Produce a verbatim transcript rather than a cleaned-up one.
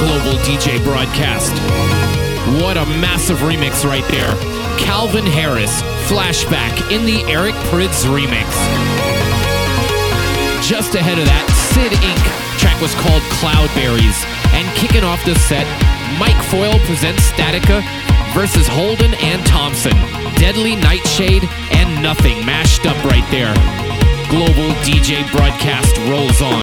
Global D J Broadcast. What a massive remix right there. Calvin Harris, Flashback in the Eric Prydz remix. Just ahead of that, Sid Incorporated. Track was called Cloudberries. And kicking off the set, Mike Foyle presents Statica versus Holden and Thompson. Deadly Nightshade and Nothing mashed up right there. Global D J Broadcast rolls on.